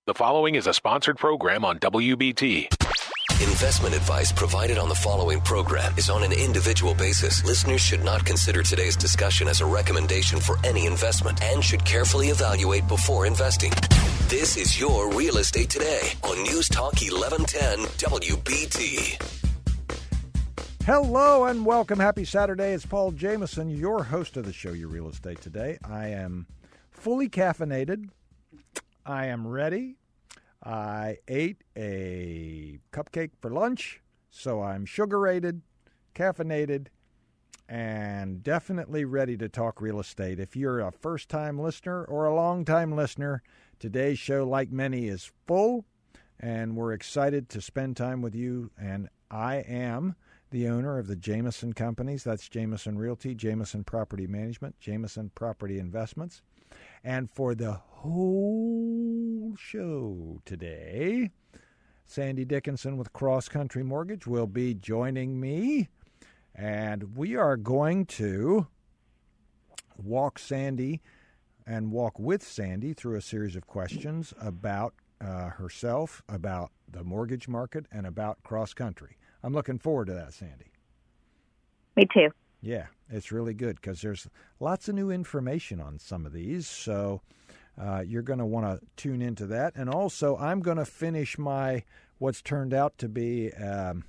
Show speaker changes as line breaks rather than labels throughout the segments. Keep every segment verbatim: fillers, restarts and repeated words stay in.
The following is a sponsored program on W B T.
Investment advice provided on the following program is on an individual basis. Listeners should not consider today's discussion as a recommendation for any investment and should carefully evaluate before investing. This is your Real Estate Today on News Talk eleven ten W B T.
Hello and welcome. Happy Saturday. It's Paul Jameson, your host of the show, Your Real Estate Today. I am fully caffeinated. I am ready. I ate a cupcake for lunch, so I'm sugar-rated, caffeinated, and definitely ready to talk real estate. If you're a first-time listener or a long-time listener, today's show, like many, is full, and we're excited to spend time with you. And I am the owner of the Jameson Companies. That's Jameson Realty, Jameson Property Management, Jameson Property Investments. And for the whole show today, Sandy Dickinson with Cross Country Mortgage will be joining me. And we are going to walk Sandy and walk with Sandy through a series of questions about uh, herself, about the mortgage market, and about cross country. I'm looking forward to that, Sandy.
Me too.
Yeah, it's really good because there's lots of new information on some of these, so uh, you're going to want to tune into that. And also, I'm going to finish my what's turned out to be um,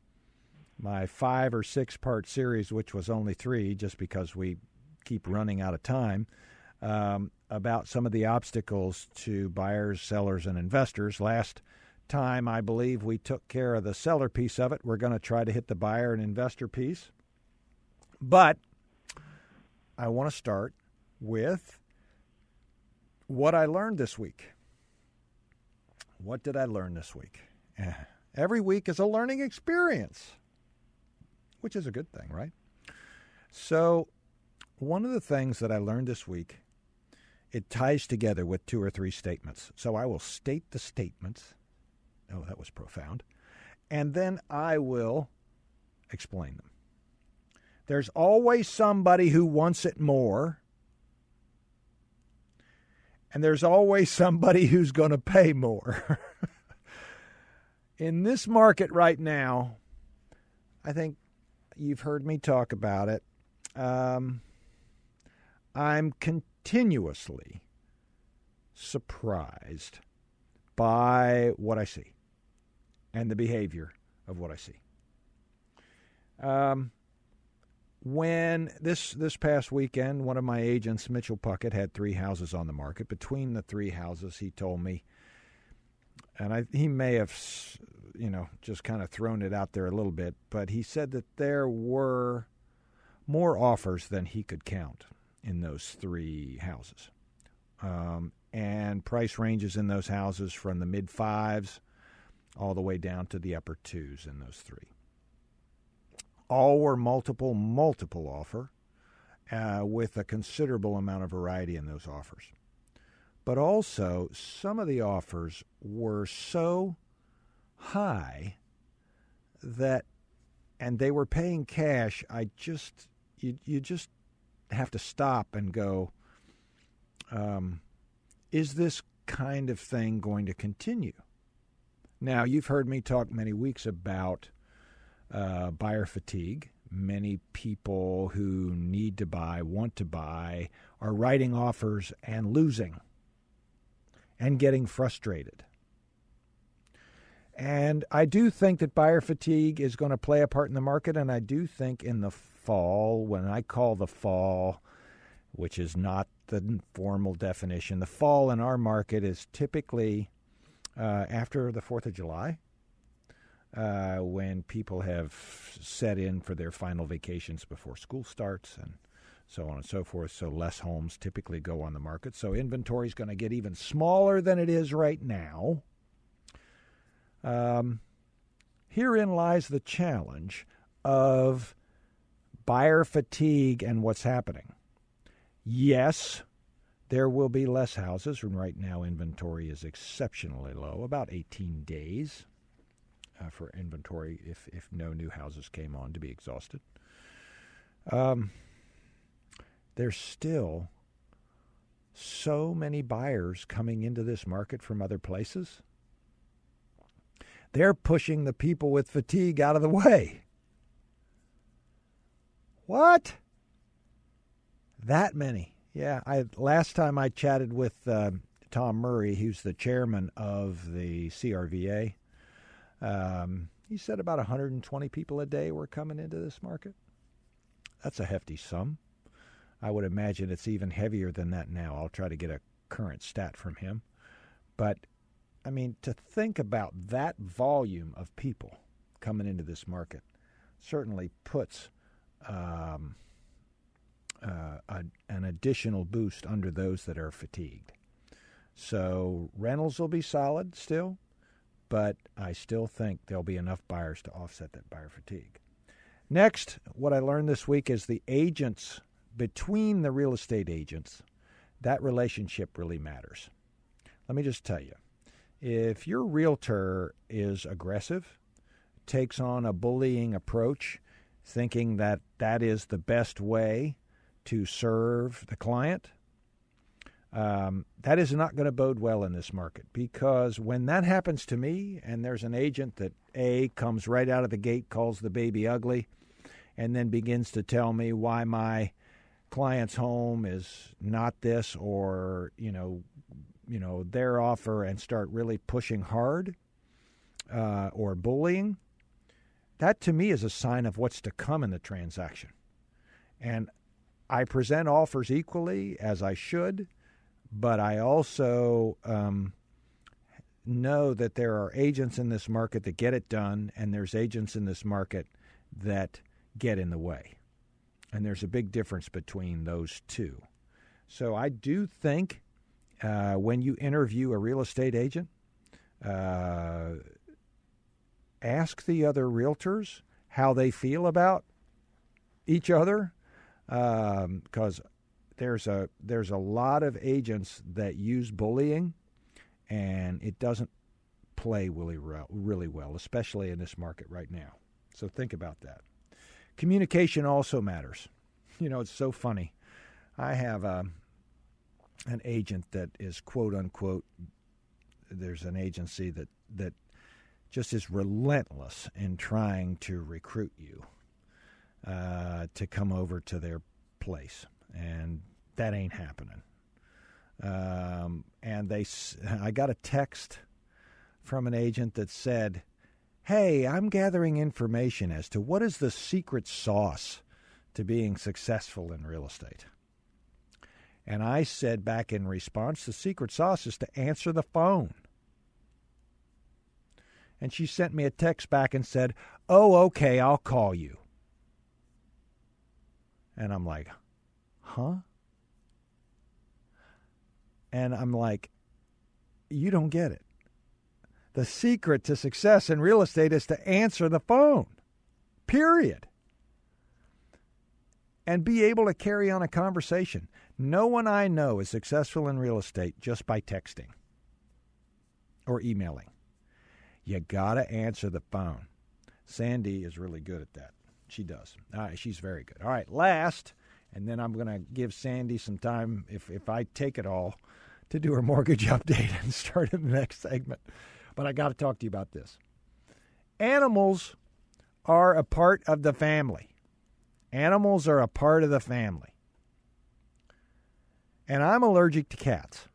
my five or six part series, which was only three, just because we keep running out of time, um, about some of the obstacles to buyers, sellers, and investors. Last time, I believe we took care of the seller piece of it. We're going to try to hit the buyer and investor piece. But I want to start with what I learned this week. What did I learn this week? Every week is a learning experience, which is a good thing, right? So one of the things that I learned this week, it ties together with two or three statements. So I will state the statements. Oh, that was profound. And then I will explain them. There's always somebody who wants it more, and there's always somebody who's going to pay more. In this market right now, I think you've heard me talk about it. Um, I'm continuously surprised by what I see and the behavior of what I see. Um. When this this past weekend, one of my agents, Mitchell Puckett, had three houses on the market. Between the three houses, he told me, and I, he may have, you know, just kind of thrown it out there a little bit, but he said that there were more offers than he could count in those three houses. Um, and price ranges in those houses from the mid-fives all the way down to the upper twos in those three. All were multiple, multiple offer uh, with a considerable amount of variety in those offers. But also, some of the offers were so high that, and they were paying cash, I just, you, you just have to stop and go, um, is this kind of thing going to continue? Now, you've heard me talk many weeks about Uh, buyer fatigue. Many people who need to buy, want to buy, are writing offers and losing and getting frustrated. And I do think that buyer fatigue is going to play a part in the market, and I do think in the fall, when I call the fall, which is not the formal definition, the fall in our market is typically uh, after the fourth of July. Uh, when people have set in for their final vacations before school starts and so on and so forth. So less homes typically go on the market. So inventory is going to get even smaller than it is right now. Um, herein lies the challenge of buyer fatigue and what's happening. Yes, there will be less houses, and right now inventory is exceptionally low, about eighteen days. Uh, for inventory if, if no new houses came on to be exhausted. Um, there's still so many buyers coming into this market from other places. They're pushing the people with fatigue out of the way. What? That many? Yeah. I last time I chatted with uh, Tom Murray, who's the chairman of the C R V A. Um, he said about one hundred twenty people a day were coming into this market. That's a hefty sum. I would imagine it's even heavier than that now. I'll try to get a current stat from him. But, I mean, to think about that volume of people coming into this market certainly puts um, uh, a, an additional boost under those that are fatigued. So rentals will be solid still, but I still think there'll be enough buyers to offset that buyer fatigue. Next, what I learned this week is the agents, between the real estate agents, that relationship really matters. Let me just tell you, if your realtor is aggressive, takes on a bullying approach, thinking that that is the best way to serve the client, um, that is not going to bode well in this market, because when that happens to me and there's an agent that, A, comes right out of the gate, calls the baby ugly, and then begins to tell me why my client's home is not this or, you know, you know, their offer, and start really pushing hard uh, or bullying, that to me is a sign of what's to come in the transaction. And I present offers equally, as I should, but I also um, know that there are agents in this market that get it done, and there's agents in this market that get in the way. And there's a big difference between those two. So I do think uh, when you interview a real estate agent, uh, ask the other realtors how they feel about each other, because um, there's a there's a lot of agents that use bullying, and it doesn't play really really well, especially in this market right now. So think about that. Communication also matters. You know, it's so funny. I have a, an agent that is quote unquote, there's an agency that, that just is relentless in trying to recruit you uh, to come over to their place. And that ain't happening. Um, and they, I got a text from an agent that said, hey, I'm gathering information as to what is the secret sauce to being successful in real estate. And I said back in response, the secret sauce is to answer the phone. And she sent me a text back and said, oh, okay, I'll call you. And I'm like, huh? And I'm like, you don't get it. The secret to success in real estate is to answer the phone, period. And be able to carry on a conversation. No one I know is successful in real estate just by texting or emailing. You got to answer the phone. Sandy is really good at that. She does. All right, she's very good. All right, last, and then I'm going to give Sandy some time, if, if I take it all, to do her mortgage update and start in the next segment. But I got to talk to you about this. Animals are a part of the family. Animals are a part of the family. And I'm allergic to cats.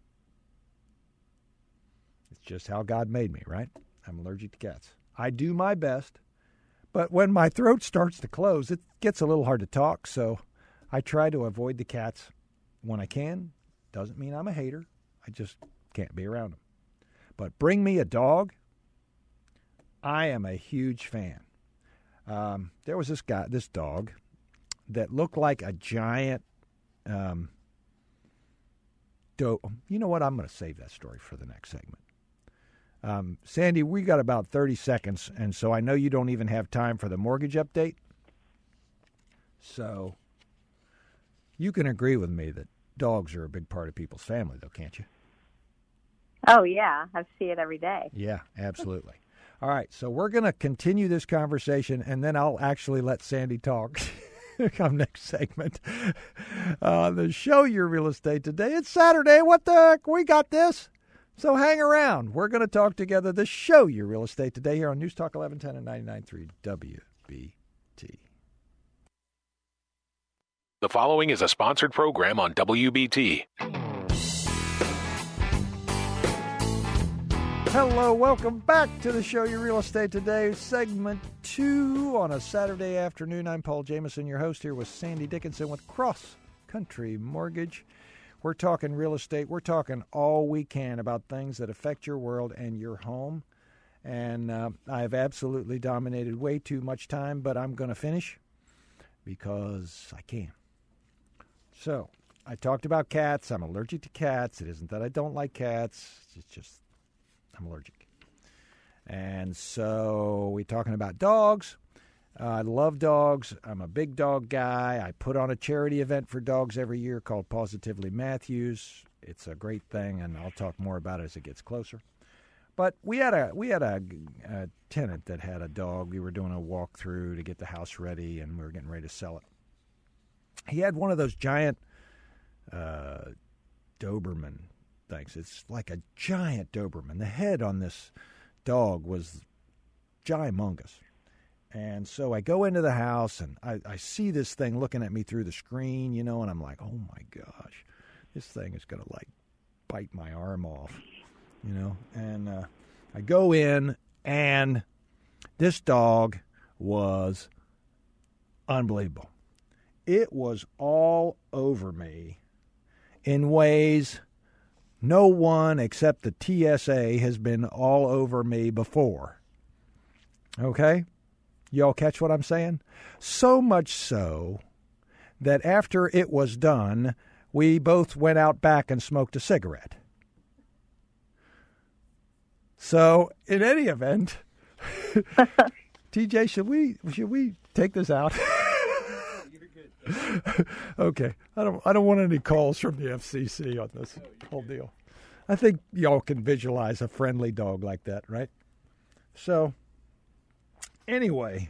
It's just how God made me, right? I'm allergic to cats. I do my best, but when my throat starts to close, it gets a little hard to talk, so I try to avoid the cats when I can. Doesn't mean I'm a hater. I just can't be around them. But bring me a dog, I am a huge fan. Um, there was this guy, this dog, that looked like a giant um, do- You know what? I'm going to save that story for the next segment. Um, Sandy, we got about thirty seconds, and so I know you don't even have time for the mortgage update. So you can agree with me that dogs are a big part of people's family, though, can't you?
Oh, yeah. I see it every day.
Yeah, absolutely. All right, so we're going to continue this conversation, and then I'll actually let Sandy talk. Come next segment. Uh, the show Your Real Estate Today. It's Saturday. What the heck? We got this. So hang around. We're going to talk together. The show Your Real Estate Today here on News Talk eleven ten and ninety-nine point three W B T.
The following is a sponsored program on W B T.
Hello, welcome back to the show Your Real Estate Today, segment two on a Saturday afternoon. I'm Paul Jameson, your host, here with Sandy Dickinson with Cross Country Mortgage. We're talking real estate. We're talking all we can about things that affect your world and your home. And uh, I've absolutely dominated way too much time, but I'm going to finish because I can. So, I talked about cats. I'm allergic to cats. It isn't that I don't like cats. It's just I'm allergic. And so we're talking about dogs. Uh, I love dogs. I'm a big dog guy. I put on a charity event for dogs every year called Positively Matthews. It's a great thing, and I'll talk more about it as it gets closer. But we had a we had a, a tenant that had a dog. We were doing a walkthrough to get the house ready, and we were getting ready to sell it. He had one of those giant uh, Doberman things. It's like a giant Doberman. The head on this dog was gymongous. And so I go into the house, and I, I see this thing looking at me through the screen, you know, and I'm like, oh, my gosh, this thing is going to, like, bite my arm off, you know. And uh, I go in, and this dog was unbelievable. It was all over me in ways no one except the T S A has been all over me before. Okay? Y'all catch what I'm saying? So much so that after it was done, we both went out back and smoked a cigarette. So, in any event, T J, should we should we take this out? Okay, I don't. I don't want any calls from the F C C on this whole deal. I think y'all can visualize a friendly dog like that, right? So, anyway,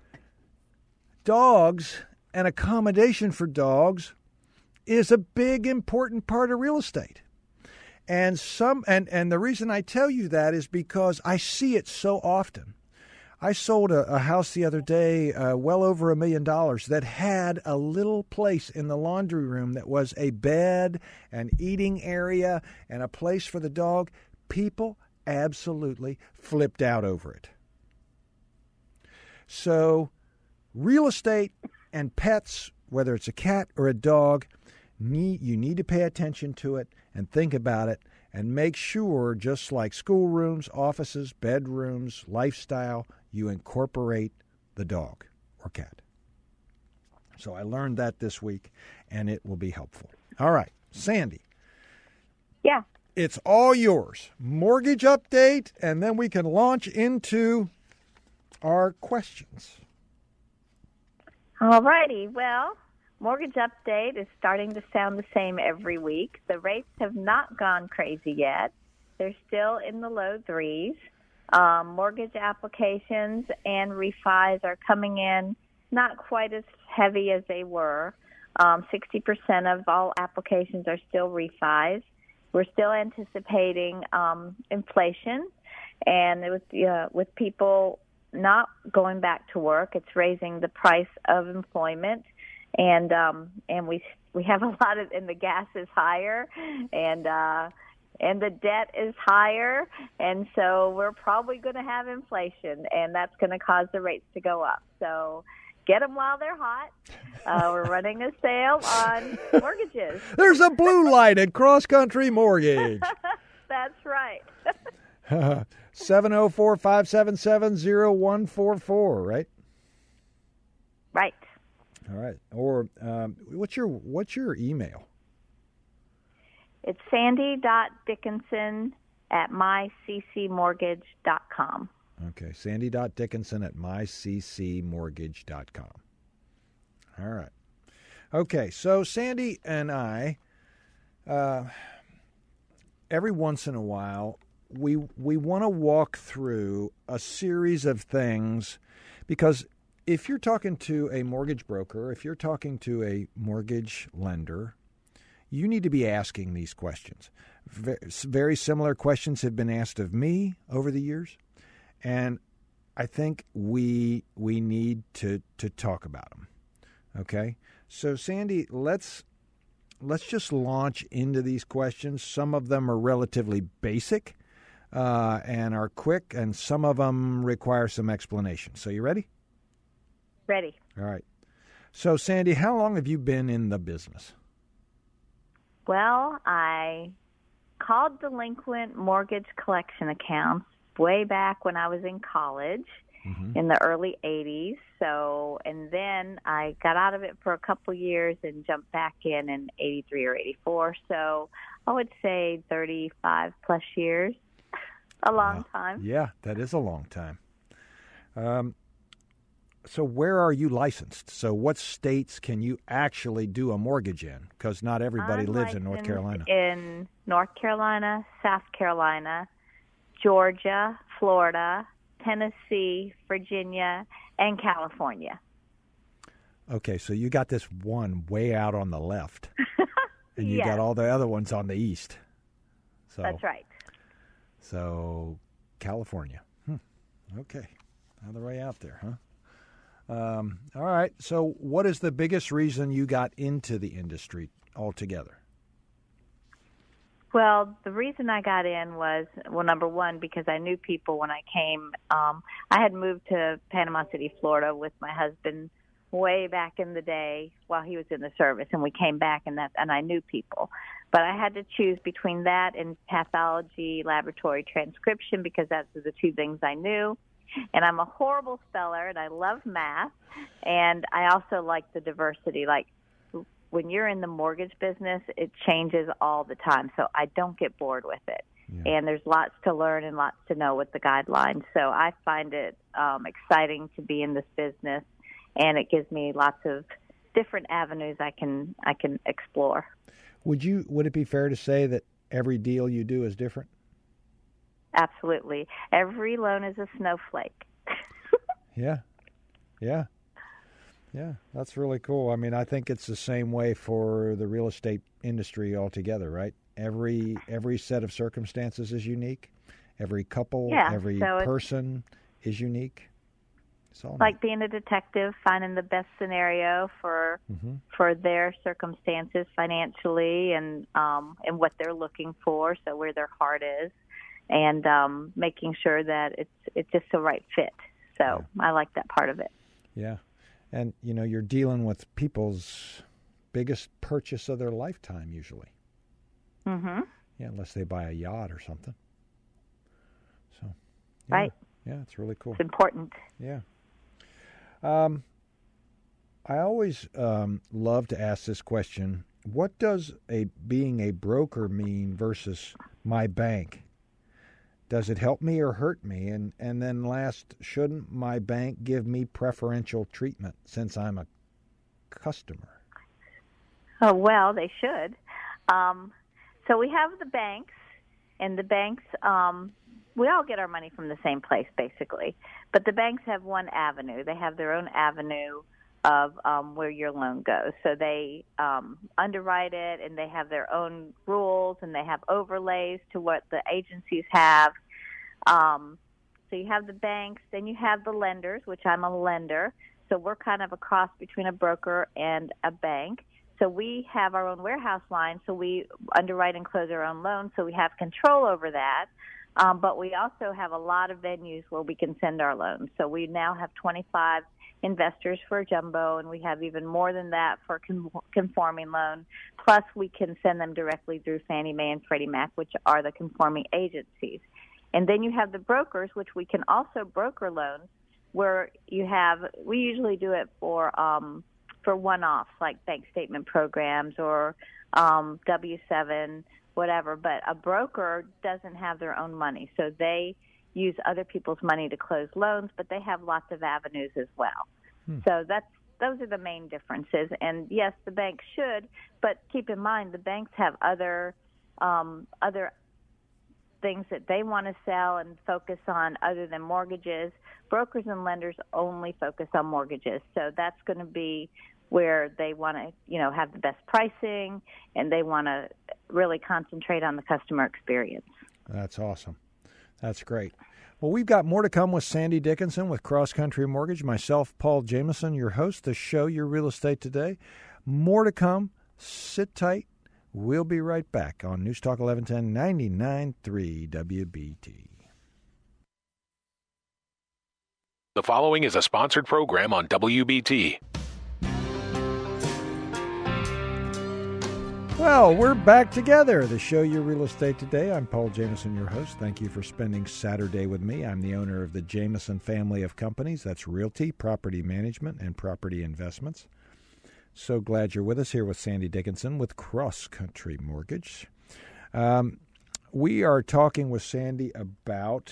dogs and accommodation for dogs is a big, important part of real estate. And some, and and the reason I tell you that is because I see it so often. I sold a, a house the other day, uh, well over a million dollars, that had a little place in the laundry room that was a bed, an eating area, and a place for the dog. People absolutely flipped out over it. So, real estate and pets, whether it's a cat or a dog, need you need to pay attention to it and think about it and make sure, just like schoolrooms, offices, bedrooms, lifestyle, you incorporate the dog or cat. So I learned that this week, and it will be helpful. All right, Sandy.
Yeah.
It's all yours. Mortgage update, and then we can launch into our questions.
All righty. Well, mortgage update is starting to sound the same every week. The rates have not gone crazy yet. They're still in the low threes. Um, mortgage applications and refis are coming in not quite as heavy as they were. Um, sixty percent of all applications are still refis. We're still anticipating um, inflation, and it was, uh, with people not going back to work, it's raising the price of employment, and um, and we we have a lot of, and the gas is higher, and uh, and the debt is higher, and so we're probably going to have inflation, and that's going to cause the rates to go up. So get them while they're hot. Uh, we're running a sale on mortgages.
There's a blue light at Cross Country Mortgage.
That's right.
seven oh four, five seven seven, oh one four four, right?
Right.
All right. Or um, what's your what's your email?
It's sandy dot dickinson at my c c mortgage dot com.
Okay, sandy dot dickinson at my c c mortgage dot com. All right. Okay, so Sandy and I, uh, every once in a while, we we want to walk through a series of things because if you're talking to a mortgage broker, if you're talking to a mortgage lender, you need to be asking these questions. Very similar questions have been asked of me over the years, and I think we we need to, to talk about them. Okay? So, Sandy, let's let's just launch into these questions. Some of them are relatively basic uh, and are quick, and some of them require some explanation. So, you ready?
Ready.
All right. So, Sandy, how long have you been in the business?
Well, I called delinquent mortgage collection accounts way back when I was in college mm-hmm. in the early eighties. So, and then I got out of it for a couple years and jumped back in in eighty-three or eighty-four. So I would say thirty-five plus years, a long
wow.
time.
Yeah, that is a long time. Um, so where are you licensed? So what states can you actually do a mortgage in? Because not everybody
I'm
lives in North Carolina.
In North Carolina, South Carolina, Georgia, Florida, Tennessee, Virginia, and California.
Okay, so you got this one way out on the left, and you
yes.
got all the other ones on the east. So
that's right.
So California. Hmm. Okay, another way out there, huh? Um, all right. So what is the biggest reason you got into the industry altogether?
Well, the reason I got in was, well, number one, because I knew people when I came. Um, I had moved to Panama City, Florida with my husband way back in the day while he was in the service, and we came back, and that, and I knew people. But I had to choose between that and pathology, laboratory transcription, because that's the two things I knew. And I'm a horrible speller, and I love math, and I also like the diversity. Like, when you're in the mortgage business, it changes all the time, so I don't get bored with it. Yeah. And there's lots to learn and lots to know with the guidelines. So I find it um, exciting to be in this business, and it gives me lots of different avenues I can I can explore.
Would you? Would it be fair to say that every deal you do is different?
Absolutely. Every loan is a snowflake.
yeah. Yeah. Yeah, that's really cool. I mean, I think it's the same way for the real estate industry altogether, right? Every every set of circumstances is unique. Every couple,
yeah,
every
so
person is unique. It's all
like
neat.
Being a detective, finding the best scenario for
mm-hmm.
for their circumstances financially and um, and what they're looking for, so where their heart is, and um, making sure that it's it's just the right fit. So yeah. I like that part of it.
Yeah. And, you know, you're dealing with people's biggest purchase of their lifetime, usually.
Mm-hmm.
Yeah, unless they buy a yacht or something. So, yeah.
Right.
Yeah, it's really cool.
It's important.
Yeah. Um, I always um, love to ask this question. What does a being a broker mean versus my bank? Does it help me or hurt me? And and then last, shouldn't my bank give me preferential treatment since I'm a customer?
Oh, well, they should. Um, so we have the banks, and the banks, um, we all get our money from the same place, basically. But the banks have one avenue. They have their own avenue of um, where your loan goes. So they um, underwrite it, and they have their own rules, and they have overlays to what the agencies have. Um, so you have the banks, then you have the lenders, which I'm a lender. So we're kind of a cross between a broker and a bank. So we have our own warehouse line, so we underwrite and close our own loans, so we have control over that. Um, but we also have a lot of venues where we can send our loans. So we now have twenty-five investors for a jumbo, and we have even more than that for a conforming loan. Plus, we can send them directly through Fannie Mae and Freddie Mac, which are the conforming agencies. And then you have the brokers, which we can also broker loans, where you have, we usually do it for um, for one-offs, like bank statement programs or um, W seven, whatever. But a broker doesn't have their own money, so they use other people's money to close loans, but they have lots of avenues as well. Hmm. So that's those are the main differences. And yes, the banks should, but keep in mind the banks have other um, other things that they want to sell and focus on other than mortgages. Brokers and lenders only focus on mortgages. So that's going to be where they want to, you know, have the best pricing, and they want to really concentrate on the customer experience.
That's awesome. That's great. Well, we've got more to come with Sandy Dickinson with Cross Country Mortgage. Myself, Paul Jameson, your host, the show Your Real Estate Today. More to come. Sit tight. We'll be right back on News Talk eleven ten, ninety-nine point three W B T.
The following is a sponsored program on W B T.
Well, we're back together. The show Your Real Estate Today. I'm Paul Jameson, your host. Thank you for spending Saturday with me. I'm the owner of the Jameson family of companies. That's Realty, Property Management, and Property Investments. So glad you're with us here with Sandy Dickinson with Cross Country Mortgage. Um, we are talking with Sandy about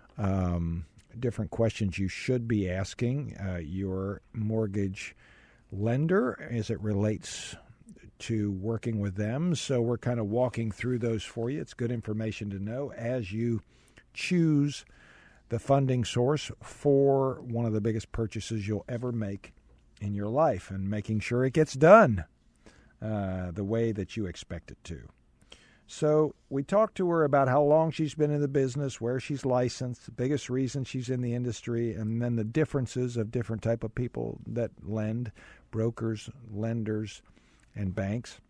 um, different questions you should be asking uh, your mortgage lender as it relates to working with them. So we're kind of walking through those for you. It's good information to know as you choose the funding source for one of the biggest purchases you'll ever make in your life, and making sure it gets done uh, the way that you expect it to. So we talked to her about how long she's been in the business, where she's licensed, the biggest reason she's in the industry, and then the differences of different type of people that lend, brokers, lenders, and banks.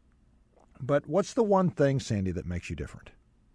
But what's the one thing, Sandy, that makes you different?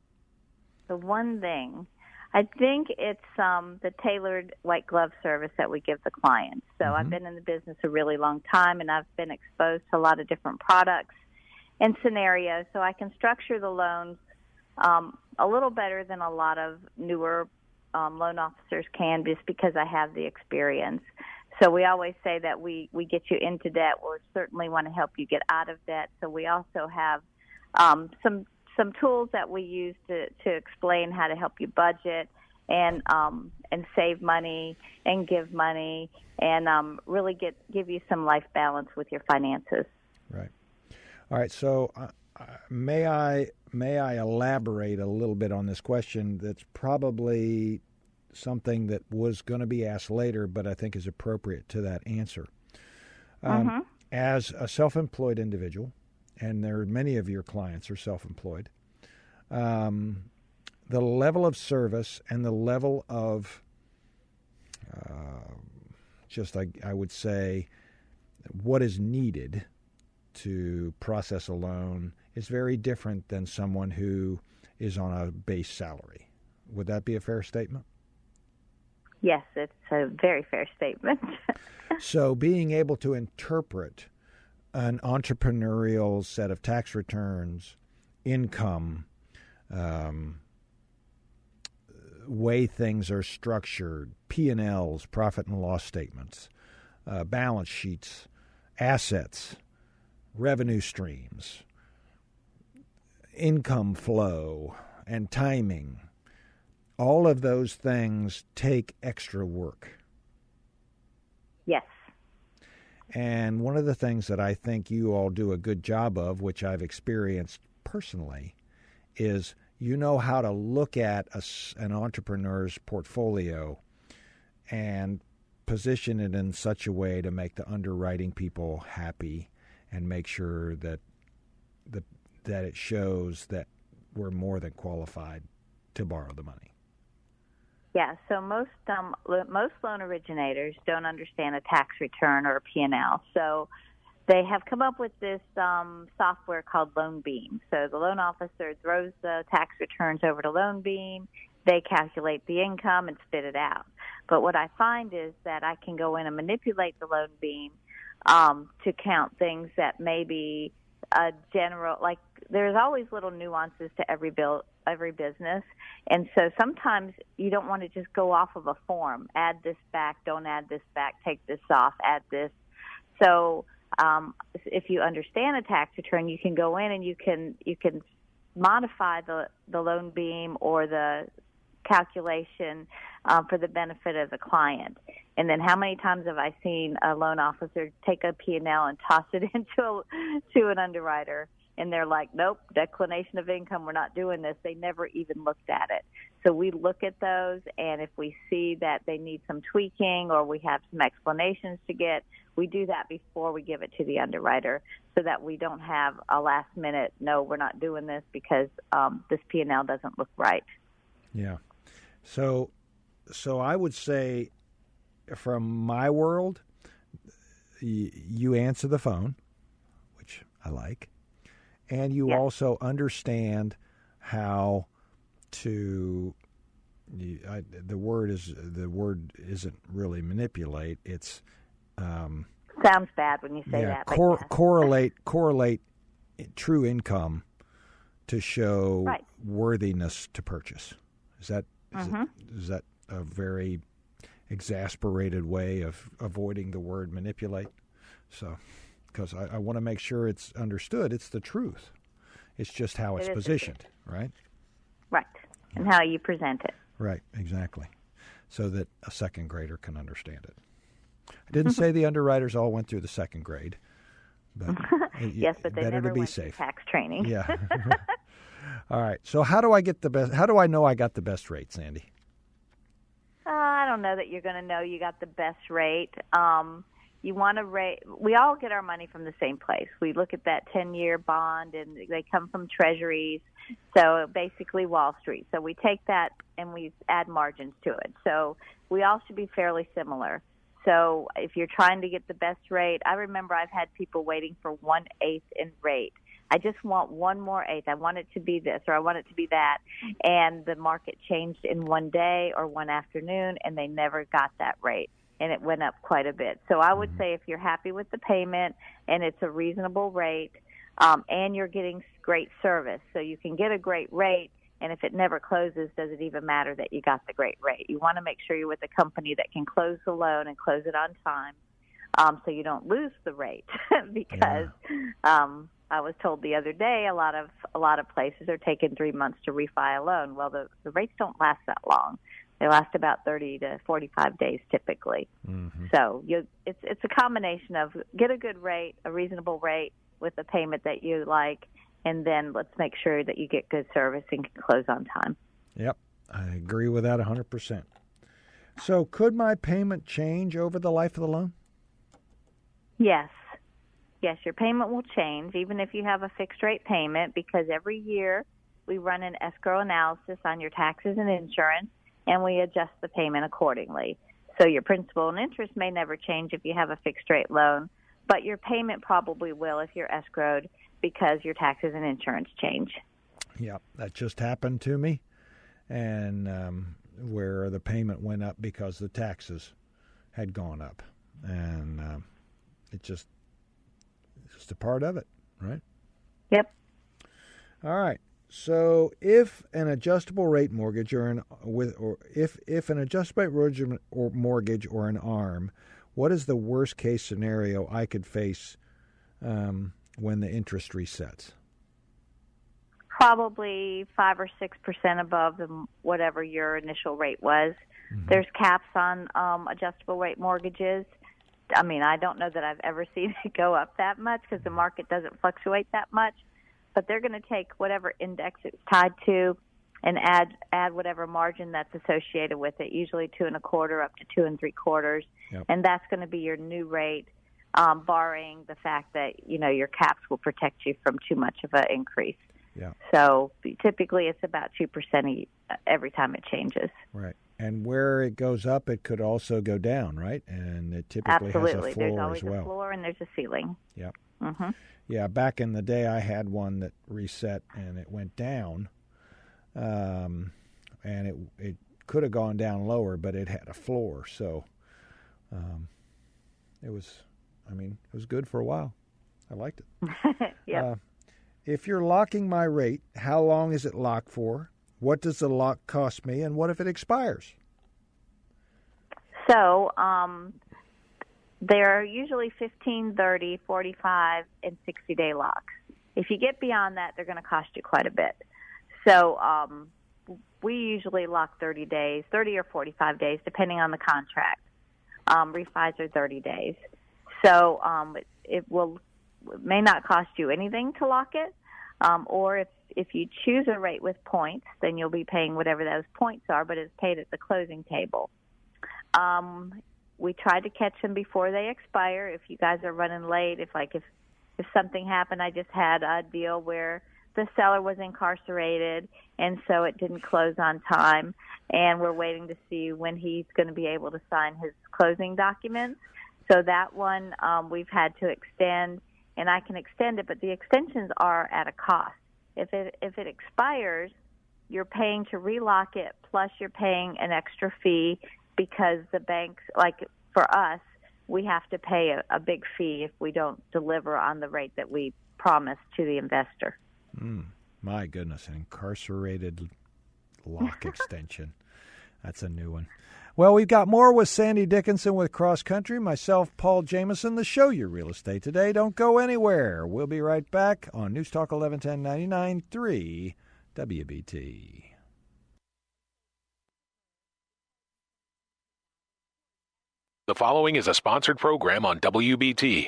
The one thing, I think it's um, the tailored white glove service that we give the clients. So mm-hmm. I've been in the business a really long time, and I've been exposed to a lot of different products and scenarios. So I can structure the loans um, a little better than a lot of newer um, loan officers can, just because I have the experience. So we always say that we, we get you into debt. We certainly want to help you get out of debt. So we also have um, some some tools that we use to, to explain how to help you budget and um, and save money and give money and um, really get give you some life balance with your finances.
Right. All right. So uh, may I may I elaborate a little bit on this question? That's probably something that was going to be asked later, but I think is appropriate to that answer. Um,
mm-hmm.
As a self-employed individual, and there are many of your clients are self-employed, um, the level of service and the level of uh, just, I, I would say, what is needed to process a loan is very different than someone who is on a base salary. Would that be a fair statement?
Yes, it's a very fair statement.
So being able to interpret an entrepreneurial set of tax returns, income, um, way things are structured, P and L's, profit and loss statements, uh, balance sheets, assets, revenue streams, income flow, and timing, all of those things take extra work.
Yes.
And one of the things that I think you all do a good job of, which I've experienced personally, is you know how to look at a, an entrepreneur's portfolio and position it in such a way to make the underwriting people happy and make sure that the, that it shows that we're more than qualified to borrow the money.
Yeah, so most um, most loan originators don't understand a tax return or a P and L. So they have come up with this um, software called LoanBeam. So the loan officer throws the tax returns over to LoanBeam. They calculate the income and spit it out. But what I find is that I can go in and manipulate the LoanBeam um, to count things that may be a general, like there's always little nuances to every bill, every business. And so sometimes you don't want to just go off of a form, add this back, don't add this back, take this off, add this. So um, if you understand a tax return, you can go in and you can you can modify the, the LoanBeam or the calculation uh, for the benefit of the client. And then how many times have I seen a loan officer take a P and L and toss it into a, to an underwriter and they're like, nope, declination of income, we're not doing this. They never even looked at it. So we look at those, and if we see that they need some tweaking or we have some explanations to get, we do that before we give it to the underwriter so that we don't have a last minute, no, we're not doing this because um, this P and L doesn't look right.
Yeah. So, so I would say from my world, y- you answer the phone, which I like, and you
yes.
also understand how to I, the word is the word isn't really manipulate. It's um,
sounds bad when you say
yeah,
that.
Cor-
yes.
correlate correlate true income to show
right.
worthiness to purchase. Is that is,
mm-hmm.
it, is that a very exasperated way of avoiding the word manipulate? So, because I, I want to make sure it's understood. It's the truth. It's just how it's
it
positioned, right?
Right, and how you present it.
Right, exactly, so that a second grader can understand it. I didn't say the underwriters all went through the second grade, but
yes, but they
better
never
to be
went
safe.
through tax training.
Yeah. All right. So how do I get the best? How do I know I got the best rate, Sandy?
Uh, I don't know that you're going to know you got the best rate. Um, you want to rate. We all get our money from the same place. We look at that ten-year bond, and they come from treasuries. So basically Wall Street. So we take that and we add margins to it. So we all should be fairly similar. So if you're trying to get the best rate, I remember I've had people waiting for one-eighth in rate. I just want one more eighth. I want it to be this or I want it to be that. And the market changed in one day or one afternoon, and they never got that rate. And it went up quite a bit. So I would say if you're happy with the payment and it's a reasonable rate, um, and you're getting great service, so you can get a great rate, and if it never closes, does it even matter that you got the great rate? You want to make sure you're with a company that can close the loan and close it on time, um, so you don't lose the rate. Because yeah. um, I was told the other day a lot of a lot of places are taking three months to refi a loan. Well, the, the rates don't last that long. They last about thirty to forty-five days typically. Mm-hmm. So you, it's it's a combination of get a good rate, a reasonable rate with a payment that you like, and then let's make sure that you get good service and can close on time.
Yep, I agree with that one hundred percent. So could my payment change over the life of the loan?
Yes. Yes, your payment will change even if you have a fixed rate payment, because every year we run an escrow analysis on your taxes and insurance, and we adjust the payment accordingly. So your principal and interest may never change if you have a fixed rate loan, but your payment probably will if you're escrowed because your taxes and insurance change.
Yeah, that just happened to me, and um, where the payment went up because the taxes had gone up, and um, it just it's just a part of it, right?
Yep.
All right. So, if an adjustable rate mortgage or an with or if if an adjustable rate or mortgage or an ARM, what is the worst case scenario I could face um, when the interest resets?
Probably five or six percent above the, whatever your initial rate was. Mm-hmm. There's caps on um, adjustable rate mortgages. I mean, I don't know that I've ever seen it go up that much because the market doesn't fluctuate that much. But they're going to take whatever index it's tied to and add add whatever margin that's associated with it, usually two and a quarter up to two and three quarters. Yep. And that's going to be your new rate, um, barring the fact that, you know, your caps will protect you from too much of an increase.
Yeah.
So typically it's about two percent every time it changes.
Right. And where it goes up, it could also go down, right? And it typically
Absolutely.
has a floor
there's always
as well.
a floor and there's a ceiling.
Yep.
Mm-hmm.
Yeah, back in the day, I had one that reset and it went down, um, and it it could have gone down lower, but it had a floor, so um, it was, I mean, it was good for a while. I liked it.
Yeah.
Uh, if you're locking my rate, how long is it locked for? What does the lock cost me, and what if it expires?
So, um. They're usually fifteen, thirty, forty-five, and sixty-day locks. If you get beyond that, they're going to cost you quite a bit. So um, we usually lock thirty days, thirty or forty-five days, depending on the contract. Um, refis are thirty days. So um, it, it will it may not cost you anything to lock it, Um, or if, if you choose a rate with points, then you'll be paying whatever those points are, but it's paid at the closing table. Um, we try to catch them before they expire. If you guys are running late, if like if, if something happened, I just had a deal where the seller was incarcerated, and so it didn't close on time, and we're waiting to see when he's going to be able to sign his closing documents. So that one um, we've had to extend, and I can extend it, but the extensions are at a cost. If it if it expires, you're paying to relock it, plus you're paying an extra fee because the banks, like for us, we have to pay a, a big fee if we don't deliver on the rate that we promised to the investor.
Mm, my goodness, an incarcerated lock extension. That's a new one. Well, we've got more with Sandy Dickinson with Cross Country. Myself, Paul Jameson, the show Your Real Estate Today. Don't go anywhere. We'll be right back on News Talk eleven ten ninety-nine point three W B T.
The following is a sponsored program on W B T.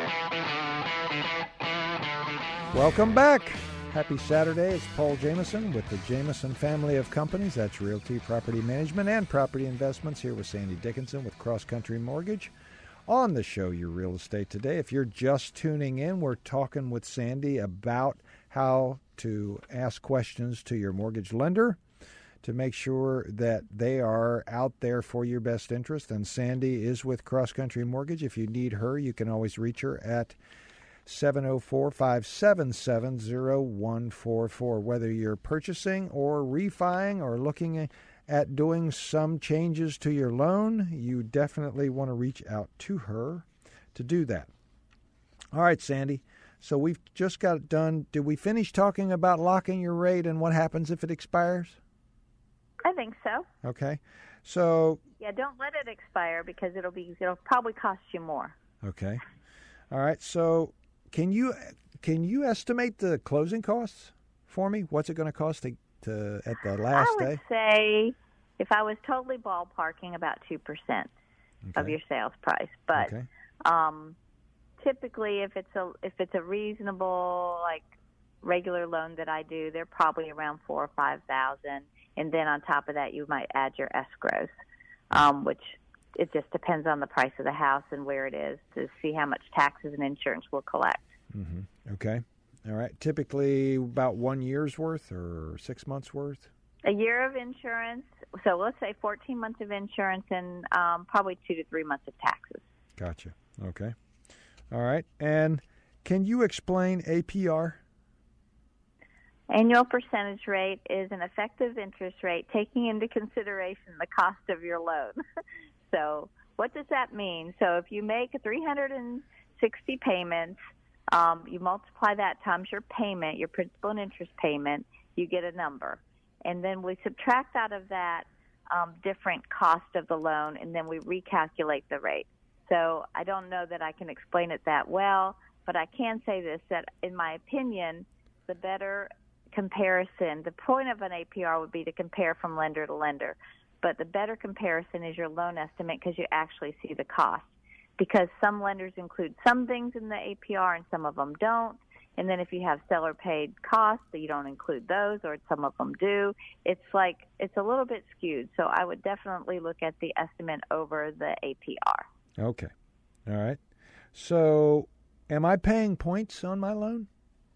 Welcome back. Happy Saturday. It's Paul Jameson with the Jameson family of companies. That's Realty, Property Management, and Property Investments, here with Sandy Dickinson with Cross Country Mortgage on the show Your Real Estate Today. If you're just tuning in, we're talking with Sandy about how to ask questions to your mortgage lender to make sure that they are out there for your best interest. And Sandy is with Cross Country Mortgage. If you need her, you can always reach her at seven oh four, five seven seven, oh one four four. Whether you're purchasing or refining or looking at doing some changes to your loan, you definitely want to reach out to her to do that. All right, Sandy. So we've just got done. Did we finish talking about locking your rate and what happens if it expires?
I think so.
Okay. So
yeah, don't let it expire because it'll be it'll probably cost you more.
Okay. All right. So Can you can you estimate the closing costs for me? What's it going to cost to, to at the last
I would
day?
say, if I was totally ballparking, about two percent
Okay.
of your sales price. But
Okay.
um, typically, if it's a if it's a reasonable like regular loan that I do, they're probably around four or five thousand, and then on top of that, you might add your escrows, um, which. It just depends on the price of the house and where it is to see how much taxes and insurance will collect.
Mm-hmm. Okay. All right. Typically about one year's worth or six months worth?
A year of insurance. So let's say fourteen months of insurance and um, probably two to three months of taxes.
Gotcha. Okay. All right. And can you explain A P R?
Annual percentage rate is an effective interest rate taking into consideration the cost of your loan. So what does that mean? So if you make three hundred sixty payments, um, you multiply that times your payment, your principal and interest payment, you get a number. And then we subtract out of that um, different cost of the loan, and then we recalculate the rate. So I don't know that I can explain it that well, but I can say this, that in my opinion, the better comparison, the point of an A P R would be to compare from lender to lender. But the better comparison is your loan estimate because you actually see the cost. Because some lenders include some things in the A P R and some of them don't. And then if you have seller-paid costs, so you don't include those, or some of them do. It's like it's a little bit skewed. So I would definitely look at the estimate over the A P R.
Okay. All right. So am I paying points on my loan?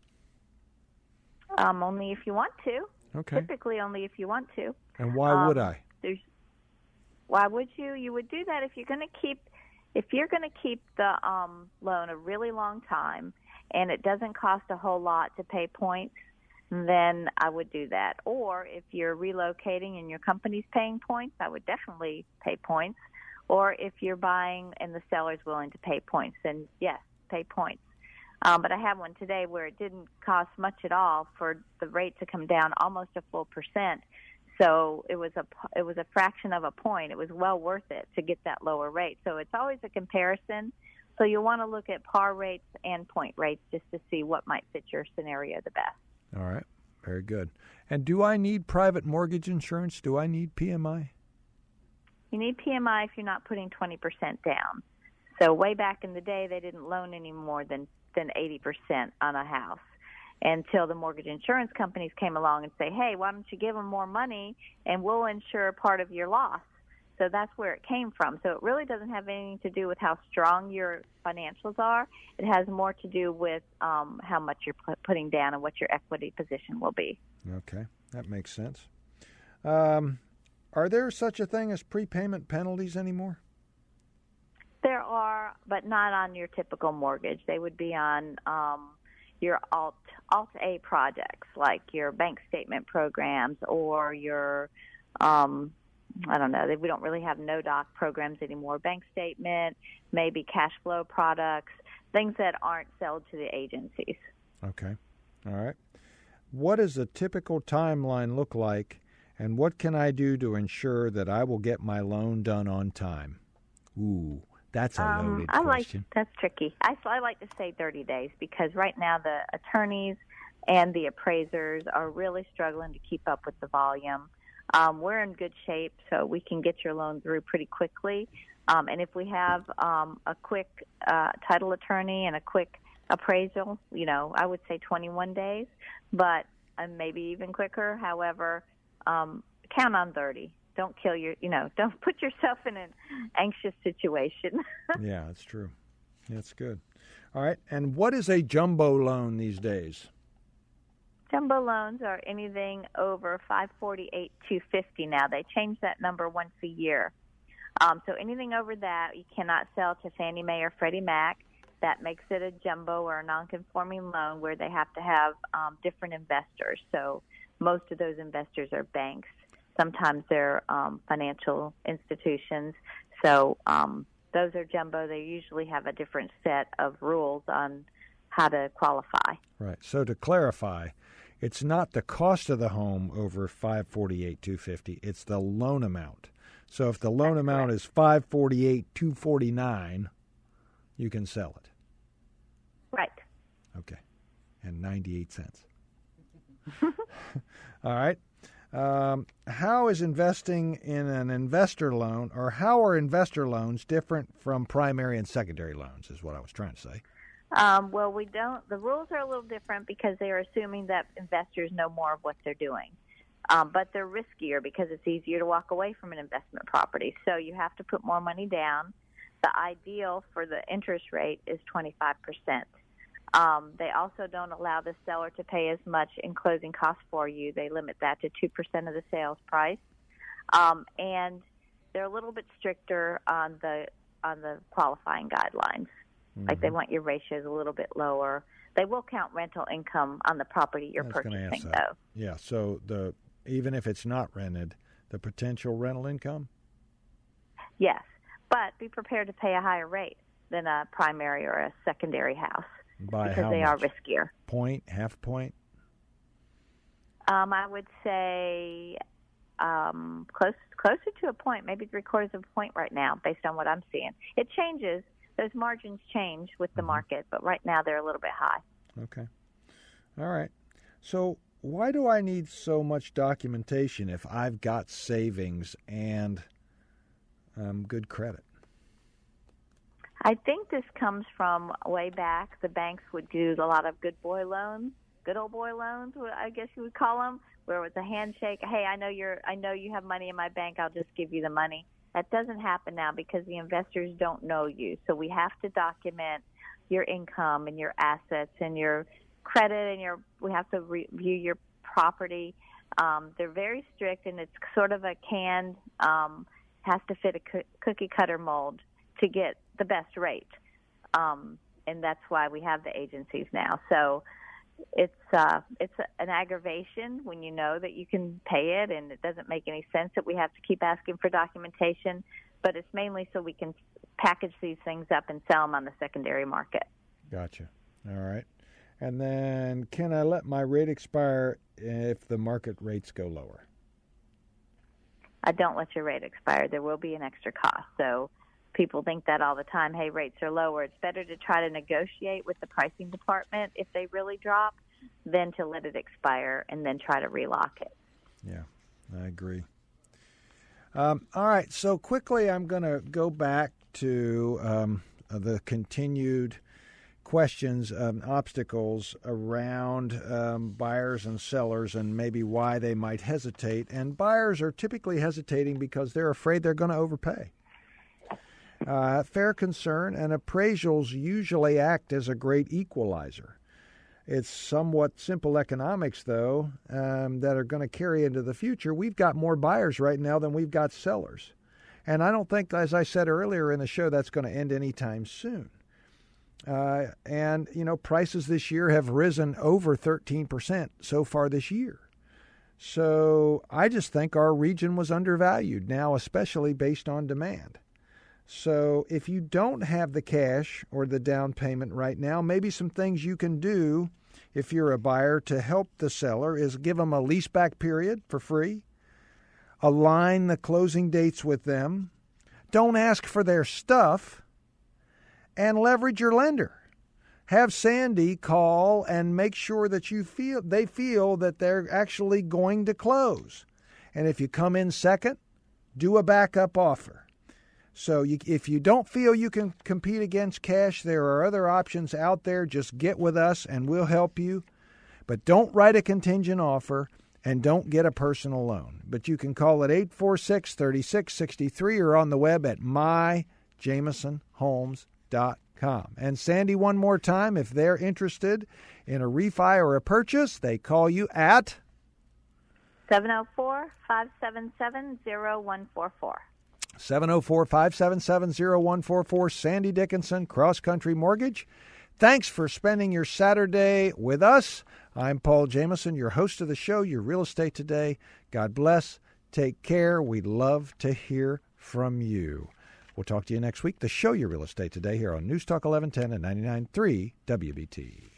Um, only if you want to.
Okay.
Typically only if you want to.
And why
um,
would I?
There's, why would you? You would do that if you're going to keep if you're going to keep the um, loan a really long time and it doesn't cost a whole lot to pay points, then I would do that. Or if you're relocating and your company's paying points, I would definitely pay points. Or if you're buying and the seller's willing to pay points, then yes, pay points. Um, but I have one today where it didn't cost much at all for the rate to come down almost a full percent. So it was a it was a fraction of a point. It was well worth it to get that lower rate. So it's always a comparison. So you'll want to look at par rates and point rates just to see what might fit your scenario the best.
All right. Very good. And do I need private mortgage insurance? Do I need P M I?
You need P M I if you're not putting twenty percent down. So way back in the day, they didn't loan any more than, than eighty percent on a house. until the mortgage insurance companies came along and say, hey, why don't you give them more money and we'll insure part of your loss. So that's where it came from. So it really doesn't have anything to do with how strong your financials are. It has more to do with um, how much you're put, putting down and what your equity position will be.
Okay, that makes sense. Um, are there such a thing as prepayment penalties anymore?
There are, but not on your typical mortgage. They would be on um, your alt alt A projects, like your bank statement programs or your um, I don't know. We don't really have no-doc programs anymore. Bank statement, maybe cash flow products, things that aren't sold to the agencies.
Okay. All right. What does a typical timeline look like, and what can I do to ensure that I will get my loan done on time? Ooh, that's a
um,
loaded
I
question.
Like, that's tricky. I, I like to say thirty days because right now the attorneys and the appraisers are really struggling to keep up with the volume. Um, we're in good shape, so we can get your loan through pretty quickly. Um, and if we have um, a quick uh, title attorney and a quick appraisal, you know, I would say twenty-one days, but uh, maybe even quicker. However, um, count on thirty. Don't kill your, you know, don't put yourself in an anxious situation.
Yeah, that's true. That's good. All right. And what is a jumbo loan these days?
Jumbo loans are anything over five forty-eight two fifty now. They change that number once a year. Um, so anything over that you cannot sell to Fannie Mae or Freddie Mac. That makes it a jumbo or a non-conforming loan where they have to have um, different investors. So most of those investors are banks. Sometimes they're um, financial institutions. So um, those are jumbo. They usually have a different set of rules on how to qualify.
Right. So to clarify, it's not the cost of the home over five forty-eight two fifty. It's the loan amount. So if the loan
That's
amount
correct.
is five forty-eight two forty-nine, you can sell it.
Right.
Okay. And ninety-eight cents. All right. Um, how is investing in an investor loan, or how are investor loans different from primary and secondary loans, is what I was trying to say.
Um, well, we don't. The rules are a little different because they are assuming that investors know more of what they're doing. Um, but they're riskier because it's easier to walk away from an investment property. So you have to put more money down. The ideal for the interest rate is twenty-five percent. Um, they also don't allow the seller to pay as much in closing costs for you. They limit that to two percent of the sales price. Um, and they're a little bit stricter on the on the qualifying guidelines. Mm-hmm. Like they want your ratios a little bit lower. They will count rental income on the property you're purchasing, though.
Yeah, so the even if it's not rented, the potential rental income?
Yes, but be prepared to pay a higher rate than a primary or a secondary house.
By
because
how
they
much?
are riskier.
Point, half point?
Um, I would say um, close closer to a point, maybe three quarters of a point right now, based on what I'm seeing. It changes. Those margins change with the mm-hmm. market, but right now they're a little bit high.
Okay. All right. So why do I need so much documentation if I've got savings and um, good credit?
I think this comes from way back. The banks would do a lot of good boy loans, good old boy loans, I guess you would call them, where it was a handshake. Hey, I know you're, I know you have money in my bank. I'll just give you the money. That doesn't happen now because the investors don't know you. So we have to document your income and your assets and your credit, and your. We have to review your property. Um, they're very strict, and it's sort of a canned, um, has to fit a co- cookie cutter mold to get the best rate, um, and that's why we have the agencies now. So it's uh, it's an aggravation when you know that you can pay it, and it doesn't make any sense that we have to keep asking for documentation. But it's mainly so we can package these things up and sell them on the secondary market.
Gotcha. All right. And then, can I let my rate expire if the market rates go lower?
I don't let your rate expire. There will be an extra cost. So people think that all the time, hey, rates are lower. It's better to try to negotiate with the pricing department if they really drop than to let it expire and then try to relock it.
Yeah, I agree. Um, all right, so quickly I'm going to go back to um, the continued questions, um, obstacles around um, buyers and sellers and maybe why they might hesitate. And buyers are typically hesitating because they're afraid they're going to overpay. Uh, fair concern, and appraisals usually act as a great equalizer. It's somewhat simple economics, though, um, that are going to carry into the future. We've got more buyers right now than we've got sellers. And I don't think, as I said earlier in the show, that's going to end anytime soon. Uh, and, you know, prices this year have risen over thirteen percent so far this year. So I just think our region was undervalued now, especially based on demand. So if you don't have the cash or the down payment right now, maybe some things you can do if you're a buyer to help the seller is give them a leaseback period for free, align the closing dates with them, don't ask for their stuff, and leverage your lender. Have Sandy call and make sure that you feel they feel that they're actually going to close. And if you come in second, do a backup offer. So you, if you don't feel you can compete against cash, there are other options out there. Just get with us and we'll help you. But don't write a contingent offer and don't get a personal loan. But you can call at eight four six, three six six three or on the web at my jameson homes dot com. And Sandy, one more time, if they're interested in a refi or a purchase, they call you at
seven oh four, five seven seven, oh one four four.
seven oh four, five seven seven, oh one four four, Sandy Dickinson, Cross Country Mortgage. Thanks for spending your Saturday with us. I'm Paul Jameson, your host of the show, Your Real Estate Today. God bless. Take care. We'd love to hear from you. We'll talk to you next week. The show, Your Real Estate Today, here on News Talk eleven ten and ninety-nine point three W B T.